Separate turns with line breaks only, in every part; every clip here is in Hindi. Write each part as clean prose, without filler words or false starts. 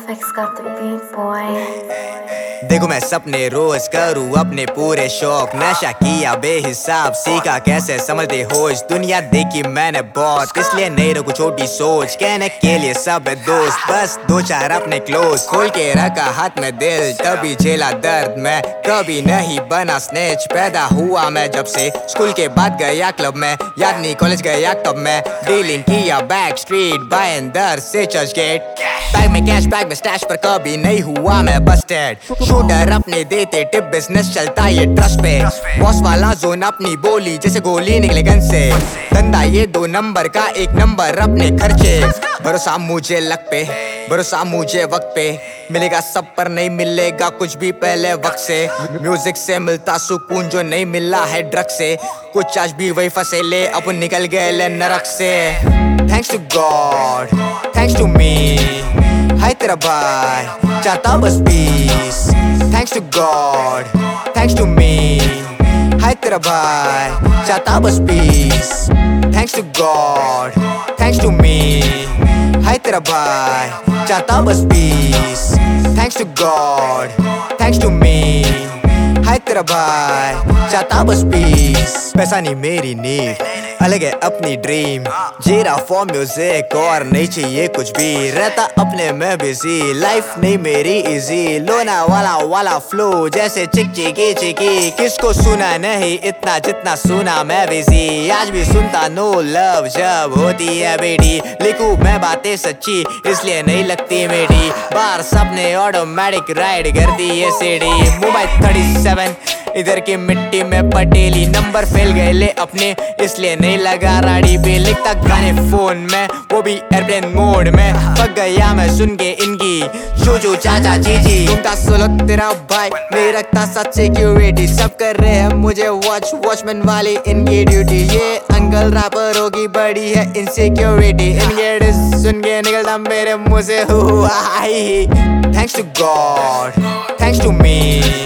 FX got the beat, boy.
देखो मैं सपने रोज करूँ अपने पूरे शौक, नशा किया बेहिसाब, सीखा कैसे समझते होश। दुनिया देखी मैंने बहुत, इसलिए नहीं रखूं छोटी सोच। कहने के लिए सब है दोस्त, बस दो चार अपने क्लोज। खोल के रखा हाथ में दिल, तभी झेला दर्द मैं कभी नहीं बना स्नेच। पैदा हुआ मैं जब से, स्कूल के बाद गया क्लब में, याद नहीं कॉलेज गया कब मैं। डीलिंग किया बैक स्ट्रीट बाइंदर से चर्च गेट। बैग में कैश बैग में स्टैश, पर कभी नहीं हुआ मैं बस्टेड। शूटर अपने देते टिप, बिजनेस चलता ये ट्रस्ट पे। बॉस वाला जोन अपनी बोली, जैसे गोली निकले गन से। धंधा ये 2 नंबर का, 1 नंबर अपने खर्चे। भरोसा मुझे लक पे, भरोसा मुझे वक्त पे। मिलेगा सब पर नहीं मिलेगा कुछ भी पहले वक्त से। म्यूजिक से मिलता सुकून जो नहीं मिला है ड्रग से। कुछ आज भी वही फंसे ले, अपन निकल गए ले नरक से। Thanks to God, thanks to me, हाय तेरा भाई चाहता बस peace. Thanks to God, thanks to me, हाय तेरा भाई चाहता बस peace. Thanks to God, thanks to me, हाय तेरा भाई चाहता बस peace. Thanks to God, thanks to me, हाय तेरा भाई चाहता बस पीस। पैसा नहीं मेरी नीड, अलग है अपनी ड्रीम। जी रहा फॉर म्यूजिक और नहीं चाहिए कुछ भी, रहता अपने में बिजी। लाइफ नहीं मेरी इजी, लोना वाला फ्लो जैसे चिक चिकी चिकी। किसको सुना नहीं इतना जितना सुना मैं बिजी। आज भी सुनता नो लव जब होती है बेटी। लिखूं मैं बातें सच्ची इसलिए नहीं लगती मेरी। बार सबने ऑटोमेटिक राइड कर दी ये सीडी। मुंबई 37 इधर की मिट्टी में पटेली। नंबर फेल गए ले अपने इसलिए नहीं लगा राड़ी पे। लिखता गाने फोन में वो भी एयरप्लेन मोड में। पक गया मैं सुन के इनकी चूचू चाचा चीची। टूटा सोलो तेरा भाई नहीं रखता सच सिक्योरिटी। सब कर रहे हैं मुझे वॉचमैन वाली इनकी ड्यूटी। ये अंकल रैपर होगी बड़ी है इनसिक्योरिटी। इनके डिस सुन के निकलता मेरे मुंह से हुआ। Thanks to God, thanks to me,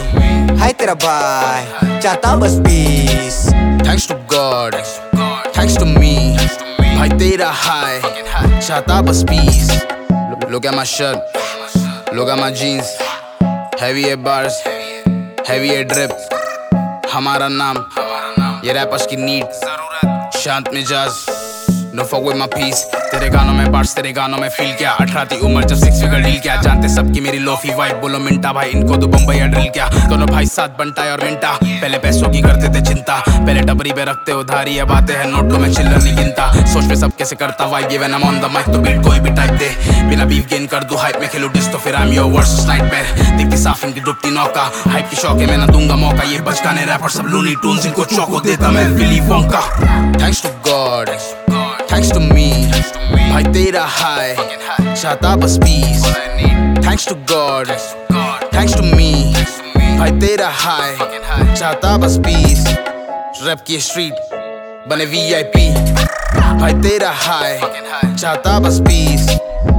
हाय तेरा भाई चाहता बस peace.
Thanks to God, thanks to me, भाई तेरा हाय चाहता बस peace. Look at my shirt, look at my jeans, heavy है bars, heavy है drip. हमारा नाम ये रैपर्स की नीड, शांत मिजाज, no fuck with my peace. तेरे गानों में पार्ट्स, तेरे गानों में फील क्या। 18 थी उम्र जब 6 फिगर डील क्या। जानते सबकी मेरी लोफी वाइब, बोलो मिंटा भाई इनको तो बम्बई या ड्रिल क्या। दोनों भाई साथ बनता है और मिंटा, पहले पैसों की करते थे चिंता। पहले टबरी पे रखते उधारी, अब आते हैं नोटों में चिल्लर नहीं गिनता। सोच पे सब कैसे करता वाइब ये when I am on the mic, तो बीट कोई भी टाइप दे। बिना बीफ गेन कर दूं हाइप में खेलूं डिस, तो फिर I am your versus nightmare. दिखती साफ इनकी डूबती नौका, हाइप की शौक है मैं ना दूंगा मौका। ये बचकाने रैपर सब लूनी टून्स, इनको चौको देता मैं Willy Wonka. Thanks to God, thanks to me, भाई तेरा हाय चाहता बस peace. Thanks to God, thanks to me, भाई तेरा हाय चाहता बस पीस। रैप की स्ट्रीट बने VIP, भाई तेरा हाय चाहता बस पीस।